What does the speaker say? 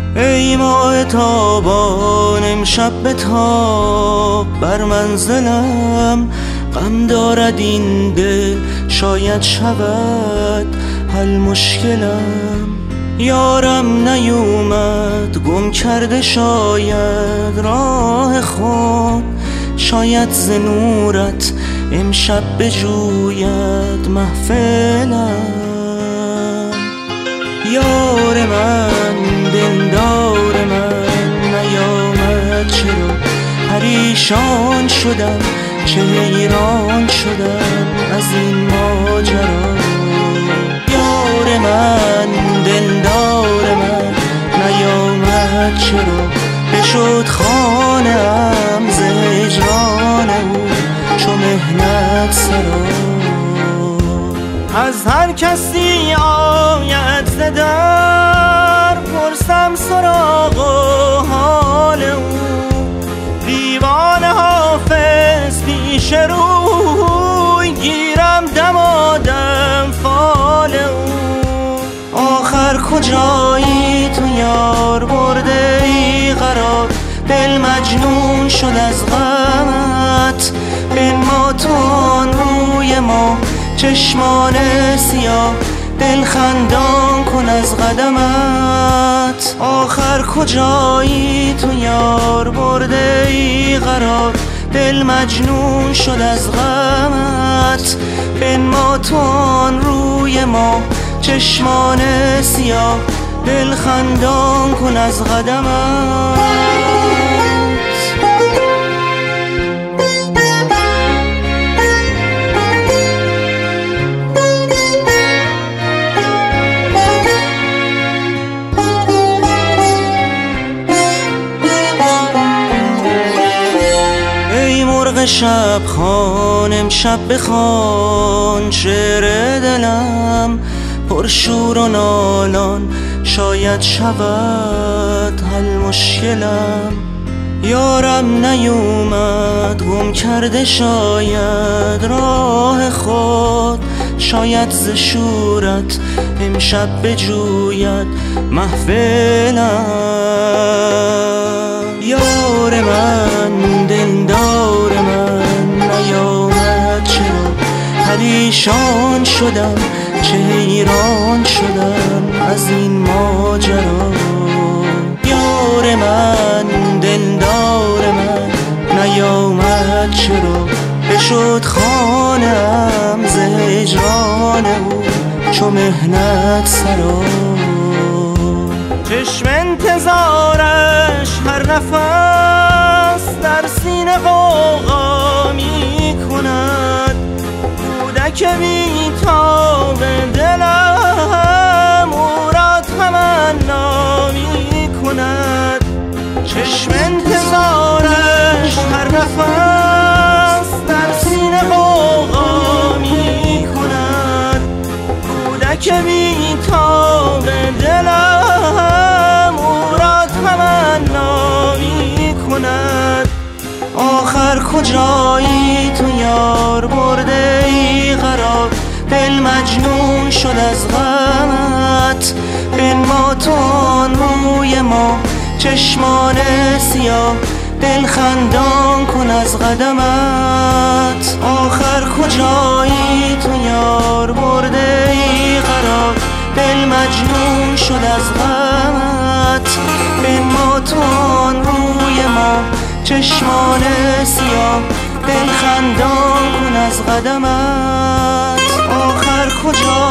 ای ماه تابان امشب به تاب بر منزلم، غم دارد این دل شاید شود حل مشکلم. یارم نیومد گم کرده شاید راه خود، شاید ز نورت امشب بجوید محفلم. یار من دلدار من نیامد چرا، پریشان شدم چه حیران شدم از این ماجرا. یار من دلدار من نیامد چرا، بشد خانه‌ام ز هجران او چو مهنت سرا. از هر کسی آید ز در پرسم سراغ و حال او، دیوان حافظ پیش روی گیرم دمادم فال او. آخر کجایی تو یار برده ای قرار، دل مجنون شد از غمت. بنما تو آن روی ما چشمان سیاه، دل خندان کن از قدمت. آخر کجایی تو یار برده ای قرار، دل مجنون شد از غمت. بنما تو آن روی ما چشمان سیاه، دل خندان کن از قدمت. شب خوان امشب بخوان شعر دلم، پرشور و نالان شاید شود حل مشکلم. یارم نیومد گم کرده شاید راه خود، شاید ز شورت امشب بجوید محفلم. یار من دلدار من نیامد چرا، پریشان شدم چه حیران شدم از این ماجرا. یار من دلدار من نیامد چرا، بشد خانه‌ام ز هجران او چو مهنت سرا. چشم انتظارش هر نفس در سینه غوغا می کند، کودک بی‌تاب دلم او را تمنا می کند. چشم انتظارش هر نفس در سینه غوغا می کند، کودک بی‌تاب دلم او را تمنا می کند. آخر کجایی تو یار برده ای قرار، دل مجنون شد از غمت. بنما تو آن روی ما چشمان سیاه، دل خندان کن از قدمت. آخر کجایی تو یار برده ای قرار، دل مجنون شد از غمت. بنما تو آن روی ما چشمان سیاه، دل خندان کن از قدمت. آخر کجا